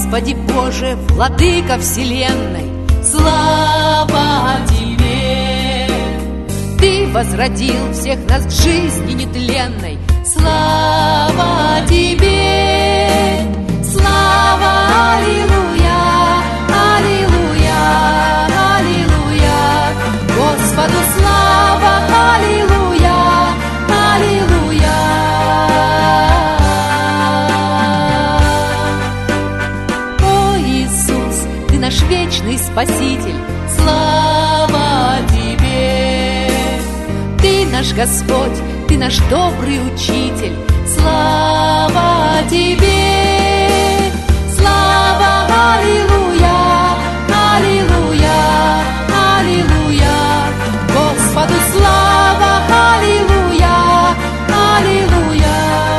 Господи Боже, Владыка вселенной, слава Тебе! Ты возродил всех нас к жизни нетленной, слава Тебе! Слава, аллилуйя, аллилуйя, аллилуйя! Господу слава, аллилуйя, аллилуйя! Наш вечный Спаситель, слава Тебе! Ты наш Господь, Ты наш добрый Учитель, слава Тебе! Слава, аллилуйя, аллилуйя, аллилуйя! Господу слава, аллилуйя, аллилуйя!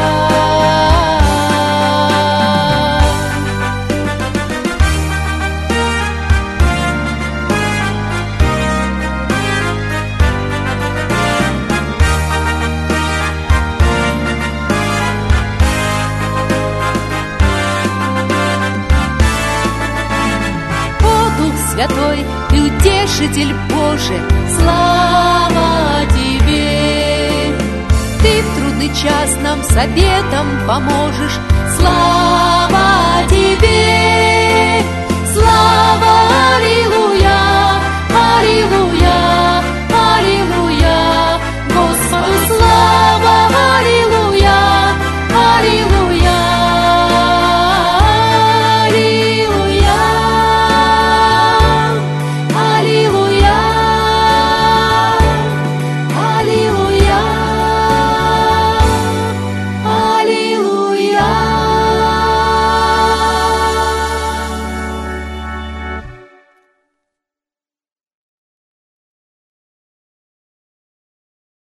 Святой, Ты утешитель Божий, слава Тебе! Ты в трудный час нам советом поможешь, слава Тебе! Слава, аллилуйя!